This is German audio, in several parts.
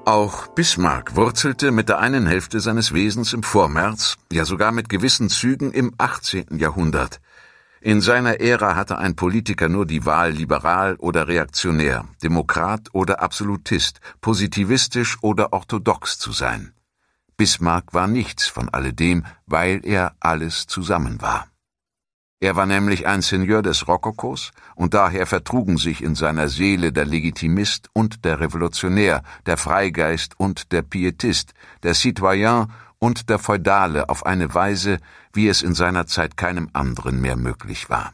Auch Bismarck wurzelte mit der einen Hälfte seines Wesens im Vormärz, ja sogar mit gewissen Zügen im 18. Jahrhundert. In seiner Ära hatte ein Politiker nur die Wahl, liberal oder reaktionär, Demokrat oder Absolutist, positivistisch oder orthodox zu sein. Bismarck war nichts von alledem, weil er alles zusammen war. Er war nämlich ein Seigneur des Rokokos, und daher vertrugen sich in seiner Seele der Legitimist und der Revolutionär, der Freigeist und der Pietist, der Citoyen und der Feudale auf eine Weise, wie es in seiner Zeit keinem anderen mehr möglich war.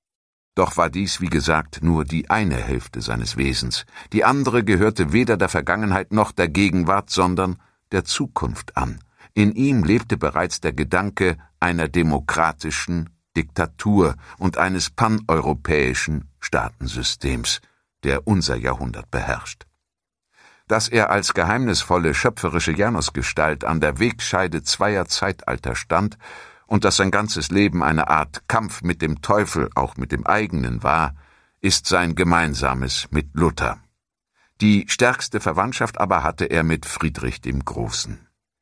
Doch war dies, wie gesagt, nur die eine Hälfte seines Wesens. Die andere gehörte weder der Vergangenheit noch der Gegenwart, sondern der Zukunft an. In ihm lebte bereits der Gedanke einer demokratischen Diktatur und eines paneuropäischen Staatensystems, der unser Jahrhundert beherrscht. Dass er als geheimnisvolle, schöpferische Janusgestalt an der Wegscheide zweier Zeitalter stand und dass sein ganzes Leben eine Art Kampf mit dem Teufel, auch mit dem eigenen war, ist sein Gemeinsames mit Luther. Die stärkste Verwandtschaft aber hatte er mit Friedrich dem Großen.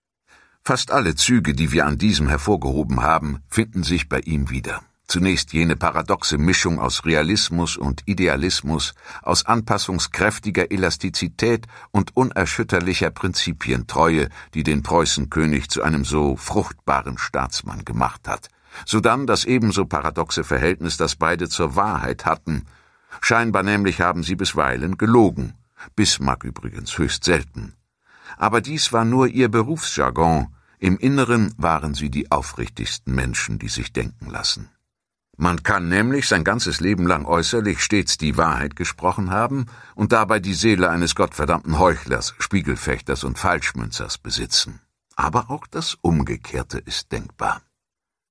Fast alle Züge, die wir an diesem hervorgehoben haben, finden sich bei ihm wieder. Zunächst jene paradoxe Mischung aus Realismus und Idealismus, aus anpassungskräftiger Elastizität und unerschütterlicher Prinzipientreue, die den Preußenkönig zu einem so fruchtbaren Staatsmann gemacht hat. Sodann das ebenso paradoxe Verhältnis, das beide zur Wahrheit hatten. Scheinbar nämlich haben sie bisweilen gelogen. Bismarck übrigens höchst selten. Aber dies war nur ihr Berufsjargon. Im Inneren waren sie die aufrichtigsten Menschen, die sich denken lassen. Man kann nämlich sein ganzes Leben lang äußerlich stets die Wahrheit gesprochen haben und dabei die Seele eines gottverdammten Heuchlers, Spiegelfechters und Falschmünzers besitzen. Aber auch das Umgekehrte ist denkbar.